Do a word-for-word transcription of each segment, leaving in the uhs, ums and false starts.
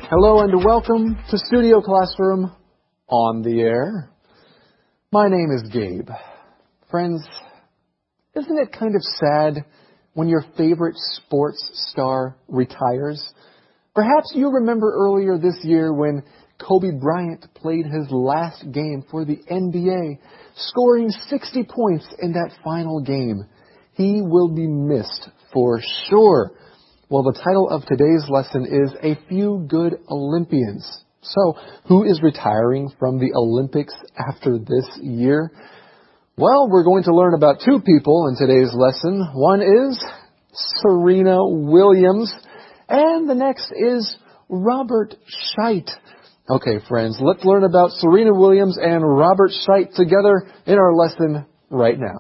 Hello and welcome to Studio Classroom on the air. My name is Gabe. Friends, isn't it kind of sad when your favorite sports star retires? Perhaps you remember earlier this year when Kobe Bryant played his last game for the N B A, scoring sixty points in that final game. He will be missed for sure. Well, the title of today's lesson is A Few Good Olympians. So, who is retiring from the Olympics after this year? Well, we're going to learn about two people in today's lesson. One is Serena Williams, and the next is Robert Scheidt. Okay, friends, let's learn about Serena Williams and Robert Scheidt together in our lesson right now.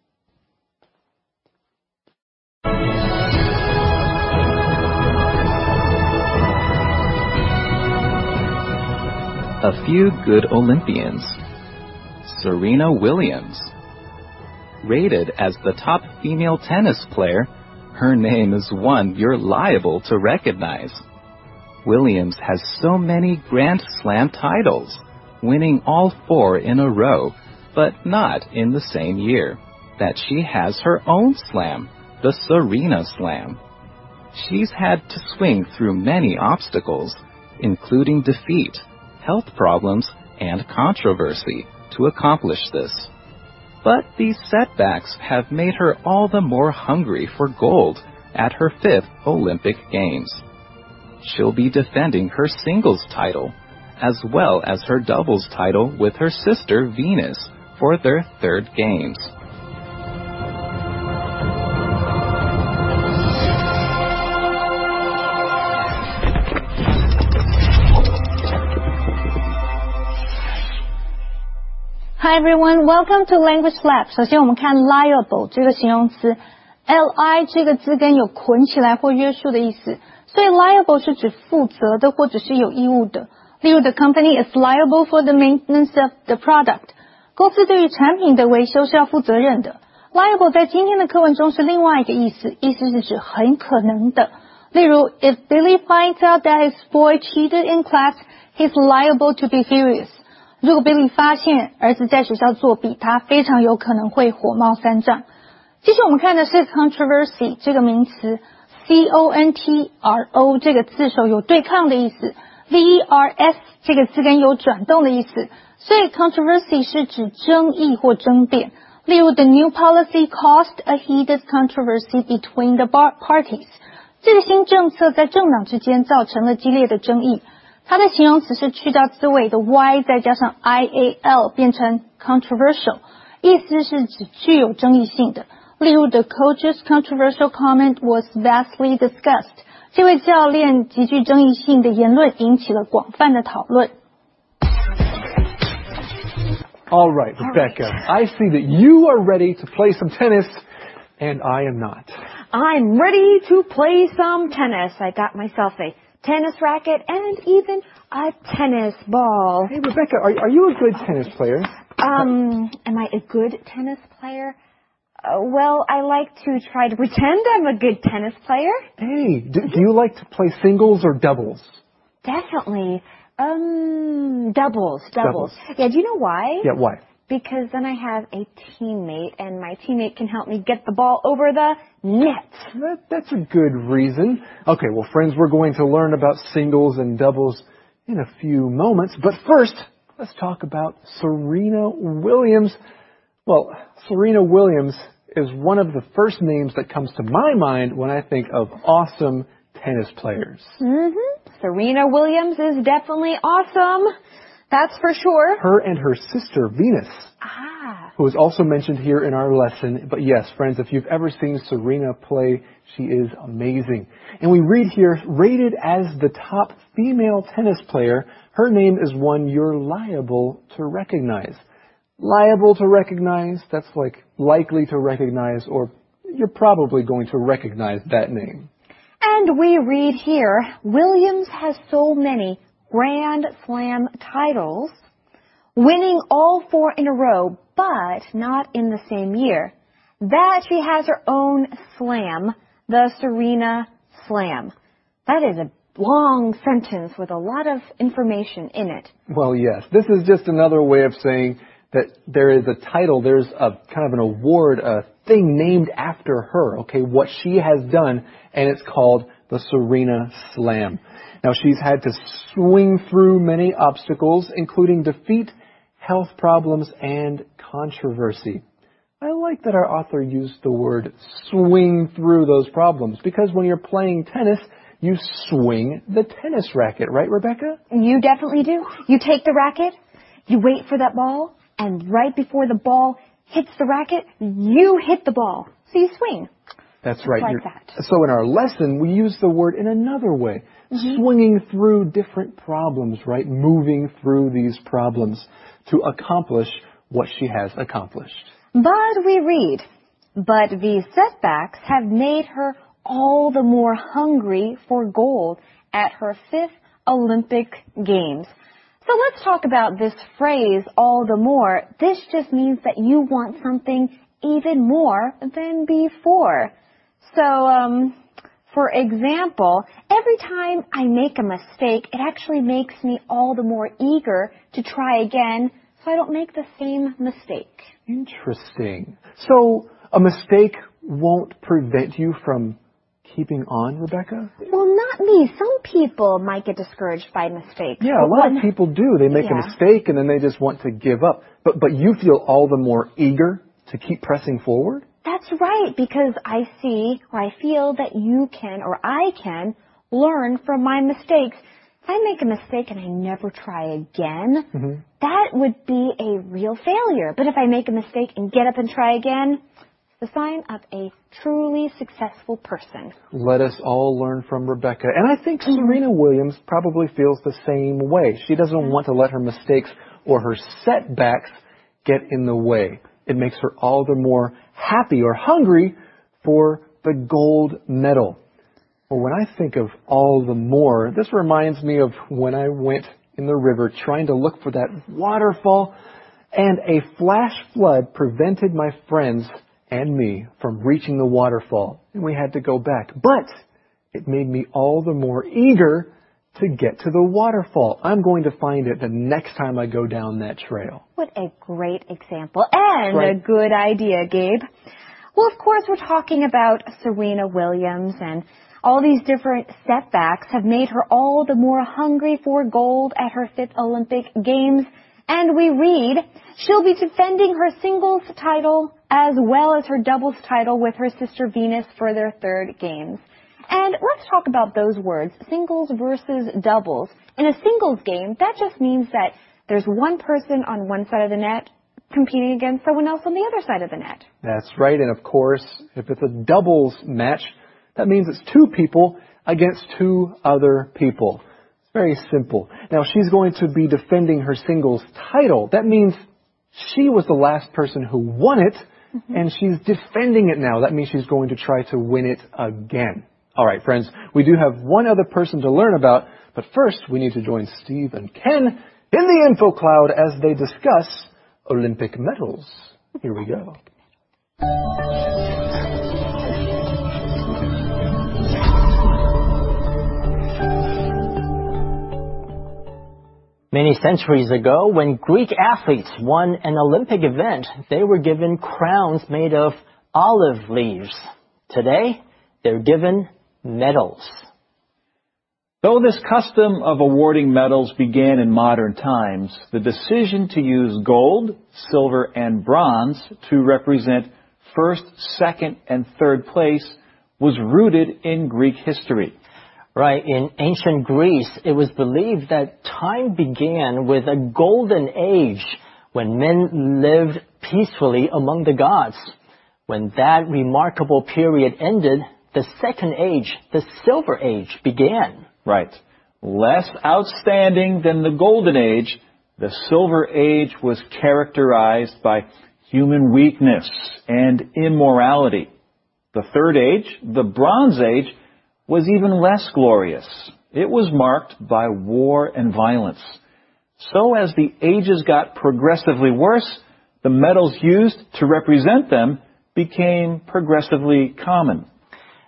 A few good Olympians. Serena Williams. Rated as the top female tennis player, her name is one you're liable to recognize. Williams has so many Grand Slam titles, winning all four in a row, but not in the same year, that she has her own slam, the Serena Slam. She's had to swing through many obstacles, including defeat, health problems, and controversy to accomplish this. But these setbacks have made her all the more hungry for gold at her fifth Olympic Games. She'll be defending her singles title, as well as her doubles title with her sister Venus for their third Games. Hi everyone, welcome to Language Lab. 首先我们看 liable 这个形容词 ，li 这个字根有捆起来或约束的意思，所以 liable 是指负责的或者是有义务的。例如 the company is liable for the maintenance of the product. 公司对于产品的维修是要负责任的。liable 在今天的课文中是另外一个意思，意思是指很可能的。例如 if Billy finds out that his boy cheated in class, he's liable to be furious. 如果 Billy 发现儿子在学校作弊，他非常有可能会火冒三丈。接着我们看的是 controversy 这个名词 C O N T R O 这个字首有对抗的意思 V E R S 这个字根有转动的意思，所以 controversy 是指争议或争辩。例如 the new policy caused a heated controversy between the parties. 这个新政策在政党之间造成了激烈的争议。它的形容词是去掉字尾的 y 再加上 I A L 变成 controversial， 意思是指具有争议性的。例如 the coach's controversial comment was vastly discussed. 这位教练极具争议性的言论引起了广泛的讨论。 All right, Rebecca, I see that you are ready to play some tennis, and I am not. I'm ready to play some tennis. I got myself a tennis racket and even a tennis ball. Hey, Rebecca, are, are you a good tennis player? Um, am I a good tennis player? Uh, well, I like to try to pretend I'm a good tennis player. Hey, do, do you like to play singles or doubles? Definitely. Um, doubles, doubles. Doubles. Yeah, do you know why? Yeah, why? Because then I have a teammate, and my teammate can help me get the ball over the net. That, that's a good reason. Okay, well, friends, we're going to learn about singles and doubles in a few moments. But first, let's talk about Serena Williams. Well, Serena Williams is one of the first names that comes to my mind when I think of awesome tennis players. Mm-hmm. Serena Williams is definitely awesome. That's for sure. Her and her sister, Venus, ah. who is also mentioned here in our lesson. But yes, friends, if you've ever seen Serena play, she is amazing. And we read here, rated as the top female tennis player, her name is one you're liable to recognize. Liable to recognize, that's like likely to recognize, or you're probably going to recognize that name. And we read here, Williams has so many Grand Slam titles, winning all four in a row, but not in the same year, that she has her own slam, the Serena Slam. That is a long sentence with a lot of information in it. Well, yes. This is just another way of saying that there is a title, there's a kind of an award, a thing named after her, okay, what she has done, and it's called the Serena Slam. Now, she's had to swing through many obstacles, including defeat, health problems, and controversy. I like that our author used the word swing through those problems, because when you're playing tennis, you swing the tennis racket, right, Rebecca? You definitely do. You take the racket, you wait for that ball, and right before the ball hits the racket, you hit the ball. So you swing. That's right. Like You're, that. So in our lesson, we use the word in another way. Mm-hmm. Swinging through different problems, right? Moving through these problems to accomplish what she has accomplished. But we read, but these setbacks have made her all the more hungry for gold at her fifth Olympic Games. So let's talk about this phrase, all the more. This just means that you want something even more than before. So, um, for example, every time I make a mistake, it actually makes me all the more eager to try again so I don't make the same mistake. Interesting. So a mistake won't prevent you from keeping on, Rebecca? Well, not me. Some people might get discouraged by mistakes. Yeah, a lot of people do. They make yeah. a mistake and then they just want to give up. But but you feel all the more eager to keep pressing forward? That's right, because I see or I feel that you can or I can learn from my mistakes. If I make a mistake and I never try again, mm-hmm. that would be a real failure. But if I make a mistake and get up and try again, the sign of a truly successful person. Let us all learn from Rebecca. And I think mm-hmm. Serena Williams probably feels the same way. She doesn't mm-hmm. want to let her mistakes or her setbacks get in the way. It makes her all the more happy or hungry for the gold medal. Well, when I think of all the more, this reminds me of when I went in the river trying to look for that waterfall, and a flash flood prevented my friends and me from reaching the waterfall, and we had to go back. But it made me all the more eager to get to the waterfall. I'm going to find it the next time I go down that trail. What a great example and right. a good idea, Gabe. Well, of course, we're talking about Serena Williams, and all these different setbacks have made her all the more hungry for gold at her fifth Olympic Games. And we read, she'll be defending her singles title as well as her doubles title with her sister Venus for their third games. And let's talk about those words, singles versus doubles. In a singles game, that just means that there's one person on one side of the net competing against someone else on the other side of the net. That's right. And of course, if it's a doubles match, that means it's two people against two other people. It's very simple. Now, she's going to be defending her singles title. That means she was the last person who won it, mm-hmm. and she's defending it now. That means she's going to try to win it again. All right, friends, we do have one other person to learn about, but first we need to join Steve and Ken in the info cloud as they discuss Olympic medals. Here we go. Many centuries ago, when Greek athletes won an Olympic event, they were given crowns made of olive leaves. Today, they're given medals. Though this custom of awarding medals began in modern times, the decision to use gold, silver, and bronze to represent first, second, and third place was rooted in Greek history. Right. In ancient Greece, it was believed that time began with a golden age when men lived peacefully among the gods. When that remarkable period ended, the second age, the Silver Age, began. Right. Less outstanding than the Golden Age, the Silver Age was characterized by human weakness and immorality. The Third Age, the Bronze Age, was even less glorious. It was marked by war and violence. So as the ages got progressively worse, the medals used to represent them became progressively common.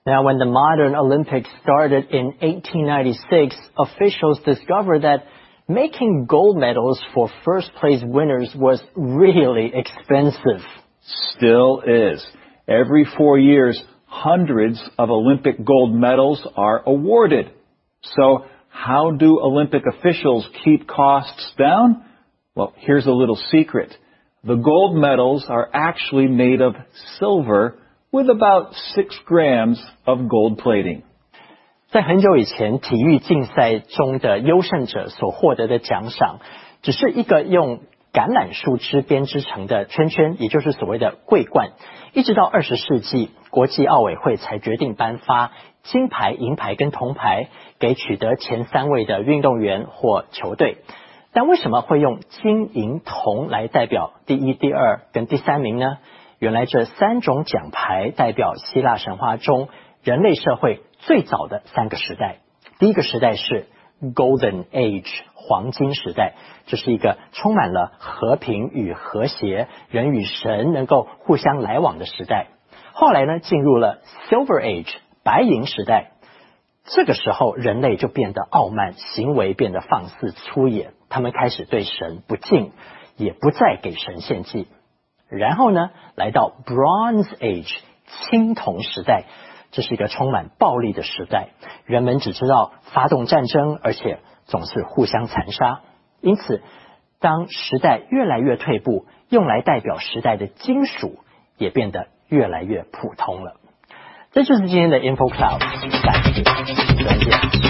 Now, when the modern Olympics started in eighteen ninety-six, officials discovered that making gold medals for first-place winners was really expensive. Still is. Every four years, hundreds of Olympic gold medals are awarded. So, how do Olympic officials keep costs down? Well, here's a little secret. The gold medals are actually made of silver with about six grams of gold plating. 在很久以前，体育竞赛中的优胜者所获得的奖赏，只是一个用橄榄树枝编织成的圈圈，也就是所谓的桂冠。一直到二十世纪，国际奥委会才决定颁发金牌、银牌跟铜牌给取得前三位的运动员或球队。但为什么会用金、银、铜来代表第一、第二跟第三名呢？原来这三种奖牌代表希腊神话中人类社会最早的三个时代。第一个时代是 Golden Age 黄金时代，这是一个充满了和平与和谐，人与神能够互相来往的时代。后来呢，进入了 Silver Age 白银时代，这个时候人类就变得傲慢，行为变得放肆粗野，他们开始对神不敬，也不再给神献祭。然后呢，来到 Bronze Age 青铜时代，这是一个充满暴力的时代，人们只知道发动战争，而且总是互相残杀。因此，当时代越来越退步，用来代表时代的金属也变得越来越普通了。这就是今天的 Info Cloud， 感谢再见。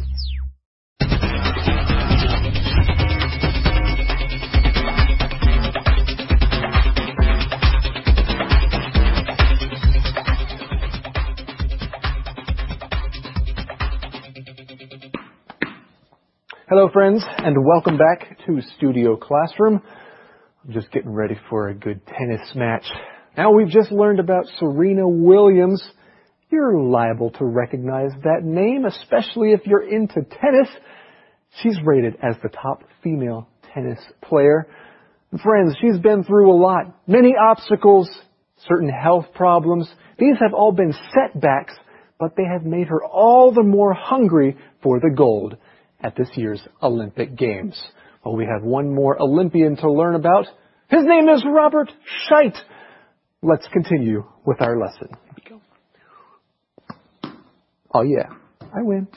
Hello, friends, and welcome back to Studio Classroom. I'm just getting ready for a good tennis match. Now, we've just learned about Serena Williams. You're liable to recognize that name, especially if you're into tennis. She's rated as the top female tennis player. Friends, she's been through a lot. Many obstacles, certain health problems. These have all been setbacks, but they have made her all the more hungry for the gold at this year's Olympic Games. Well, we have one more Olympian to learn about. His name is Robert Scheidt. Let's continue with our lesson. Here we go. Oh yeah, I win.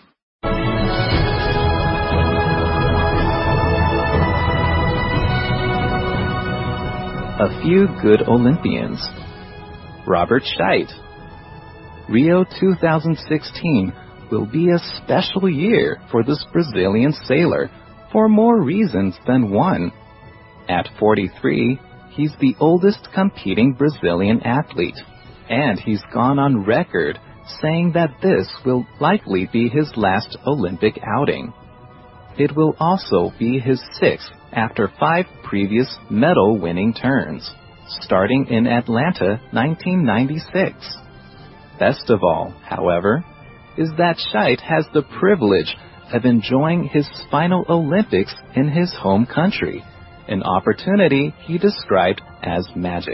A few good Olympians. Robert Scheidt. Rio two thousand sixteen will be a special year for this Brazilian sailor for more reasons than one. At forty-three, he's the oldest competing Brazilian athlete, and he's gone on record saying that this will likely be his last Olympic outing. It will also be his sixth after five previous medal-winning turns, starting in Atlanta nineteen ninety-six. Best of all, however, is that Scheidt has the privilege of enjoying his final Olympics in his home country, an opportunity he described as magic.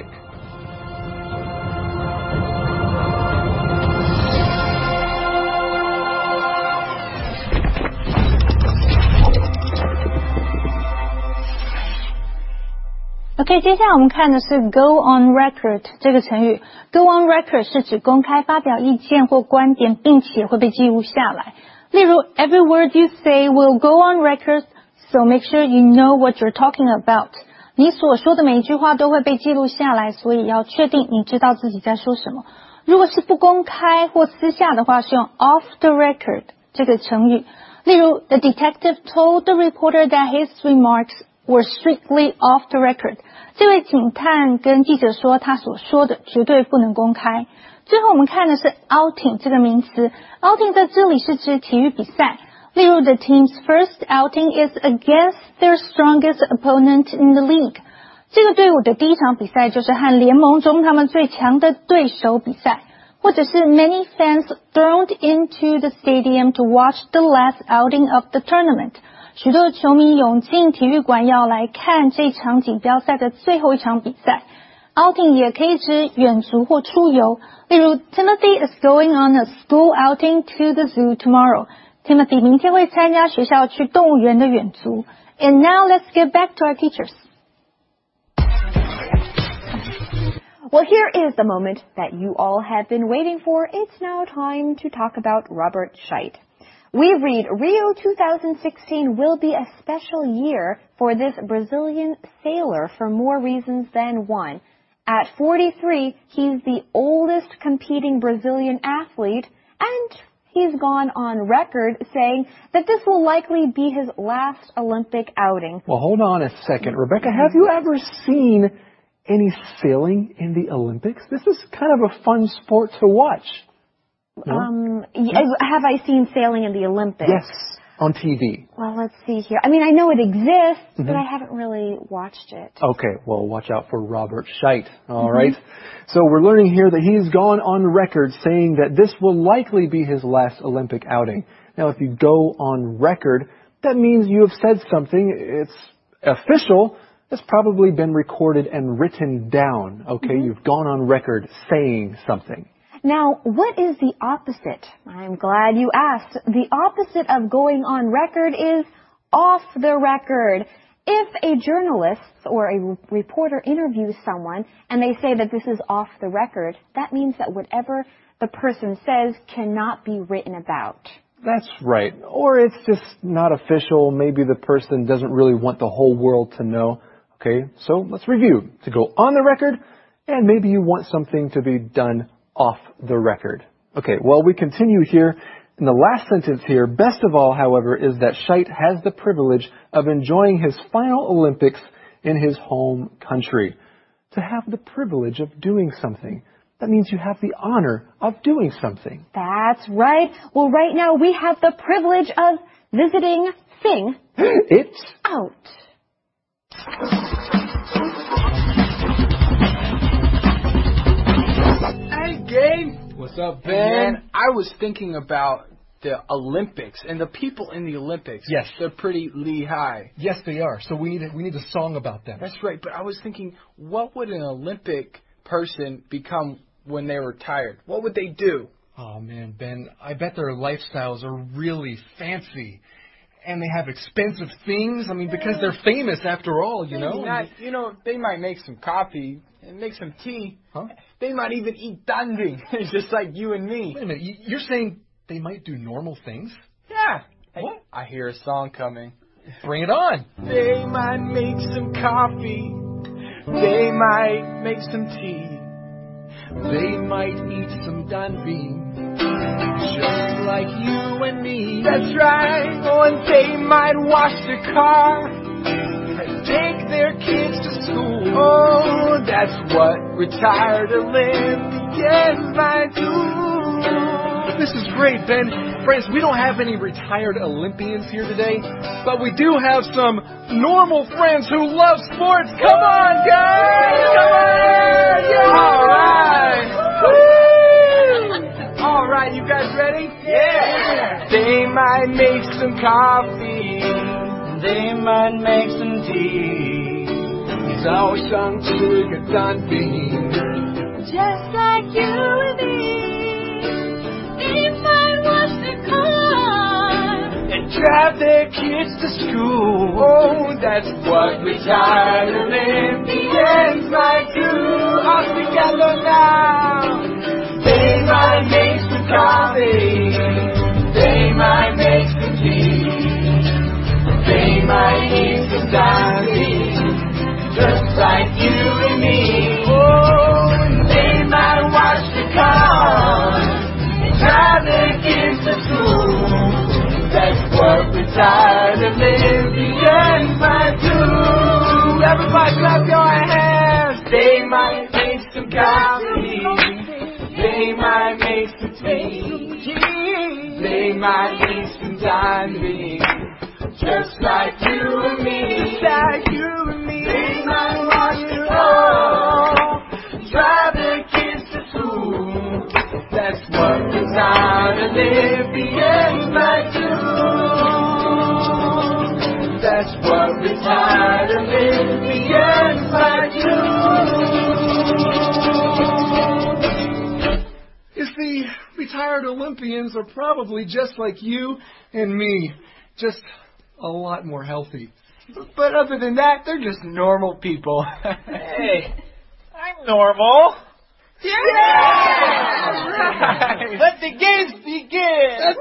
OK， 接下来我们看的是 go on record 这个成语。go on record 是指公开发表意见或观点，并且会被记录下来。例如 ，every word you say will go on record, so make sure you know what you're talking about. 你所说的每一句话都会被记录下来，所以要确定你知道自己在说什么。如果是不公开或私下的话，是用 off the record 这个成语。例如 ，the detective told the reporter that his remarks were strictly off the record. 这位警探跟记者说，他所说的绝对不能公开。最后我们看的是 outing 这个名词。outing 在这里是指体育比赛。例如 the team's first outing is against their strongest opponent in the league. 这个队伍的第一场比赛就是和联盟中他们最强的对手比赛。或者是 many fans thronged into the stadium to watch the last outing of the tournament.许多球迷涌进体育馆要来看这场锦标赛的最后一场比赛。 outing 也可以指远足或出游。例如 Timothy is going on a school outing to the zoo tomorrow. Timothy 明天会参加学校去动物园的远足。And now let's get back to our teachers. Well, here is the moment that you all have been waiting for. It's now time to talk about Robert Scheidt. We read Rio twenty sixteen will be a special year for this Brazilian sailor for more reasons than one. At forty-three, he's the oldest competing Brazilian athlete, and he's gone on record saying that this will likely be his last Olympic outing. Well, hold on a second. Rebecca, have you ever seen any sailing in the Olympics? This is kind of a fun sport to watch. No? Um, have I seen sailing in the Olympics? Yes, on T V. Well, let's see here. I mean, I know it exists, Mm-hmm. but I haven't really watched it. Okay, well, watch out for Robert Scheidt, all right? So we're learning here that he's gone on record saying that this will likely be his last Olympic outing. Now, if you go on record, that means you have said something. It's official. It's probably been recorded and written down, okay? Mm-hmm. You've gone on record saying something. Now, what is the opposite? I'm glad you asked. The opposite of going on record is off the record. If a journalist or a reporter interviews someone and they say that this is off the record, that means that whatever the person says cannot be written about. That's right. Or it's just not official. Maybe the person doesn't really want the whole world to know. Okay, so let's review. To go on the record, and maybe you want something to be done off the record. Okay, well, we continue here. In the last sentence here, best of all, however, is that Scheidt has the privilege of enjoying his final Olympics in his home country. To have the privilege of doing something, that means you have the honor of doing something. That's right. Well, right now we have the privilege of visiting Sing It Out. Hey, Gabe. What's up, Ben? I was thinking about the Olympics and the people in the Olympics. Yes. They're pretty Lehigh. Yes, they are. So we need a, we need a song about them. That's right. But I was thinking, what would an Olympic person become when they're retired? What would they do? Oh, man, Ben, I bet their lifestyles are really fancy. And they have expensive things. I mean, because they're famous after all, you know? Not, you know, they might make some coffee and make some tea. Huh? They might even eat danbing, just like you and me. Wait a minute. You're saying they might do normal things? Yeah. Hey, what? I hear a song coming. Bring it on. They might make some coffee. They might make some tea. They might eat some danbing. Just like you and me. That's right. Oh, and they might wash their car and take their kids to school. Oh, that's what retired Olympians might do. This is great, Ben. Friends, we don't have any retired Olympians here today, but we do have some normal friends who love sports. Come on, guys! Come on! Yeah! All right. Woo! All right, you guys ready? Yeah! They might make some coffee. They might make some tea. 早上吃个蛋饼 Just like you and me. They might wash their car and drive their kids to school. Oh, that's what retired Olympians might do. All together now. They might make some coffee. They might make some tea. They might eat some danbing, just like you and me. Oh, they might wash the cars and drive their kids to school. That's what retired Olympians might do. Everybody clap your hands. They might make some coffee. They might make some tea. They might eat some danbing, just like you and me. Like you and me. They might wash the car, drive their kids to school. That's what retired Olympians might do. That's what retired Olympians might do. retired Olympians are probably just like you and me, just a lot more healthy. But other than that, they're just normal people. Hey, I'm normal. Yeah! Right. Let the games begin! That's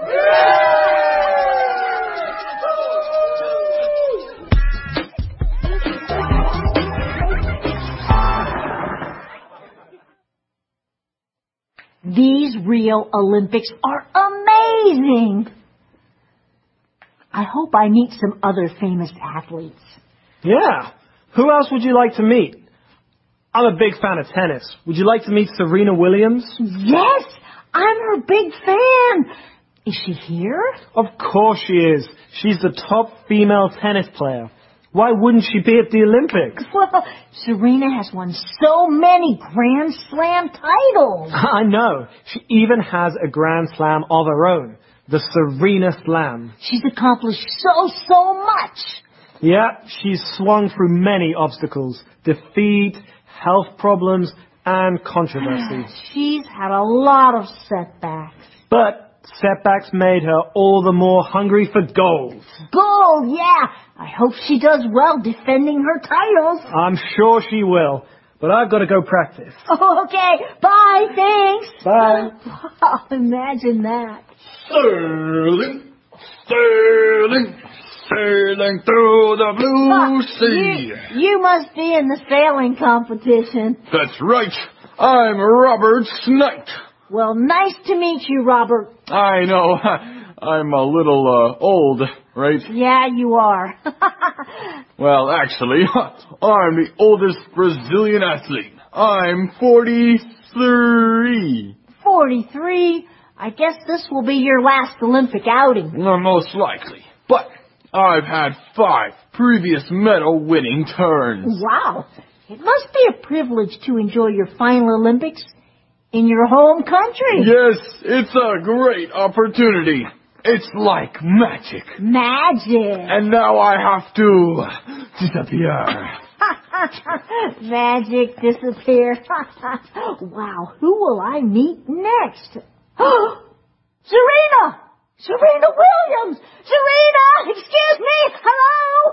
These Rio Olympics are amazing. I hope I meet some other famous athletes. Yeah. Who else would you like to meet? I'm a big fan of tennis. Would you like to meet Serena Williams? Yes, I'm her big fan. Is she here? Of course she is. She's the top female tennis player. Why wouldn't she be at the Olympics? Well, Serena has won so many Grand Slam titles. I know. She even has a Grand Slam of her own, the Serena Slam. She's accomplished so, so much. Yeah, she's swung through many obstacles, defeat, health problems, and controversy. She's had a lot of setbacks. But setbacks made her all the more hungry for gold. Gold, yeah. I hope she does well defending her titles. I'm sure she will. But I've got to go practice. Okay, bye, thanks. Bye. Oh, imagine that. Sailing, sailing, sailing through the blue Oh, sea. You, you must be in the sailing competition. That's right. I'm Robert Snight. Well, nice to meet you, Robert. I know. I'm a little uh, old, right? Yeah, you are. Well, actually, I'm the oldest Brazilian athlete. I'm forty-three. forty-three? I guess this will be your last Olympic outing. Well, most likely. But I've had five previous medal-winning turns. Wow. It must be a privilege to enjoy your final Olympics in your home country. Yes, it's a great opportunity. It's like magic. Magic. And now I have to disappear. Magic disappear. Wow, who will I meet next? Serena! Serena Williams! Serena! Excuse me! Hello?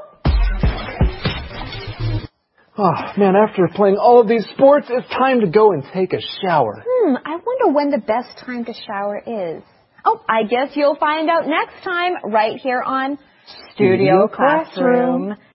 Oh, man, after playing all of these sports, it's time to go and take a shower. Hmm, I wonder when the best time to shower is. Oh, I guess you'll find out next time right here on Studio Classroom.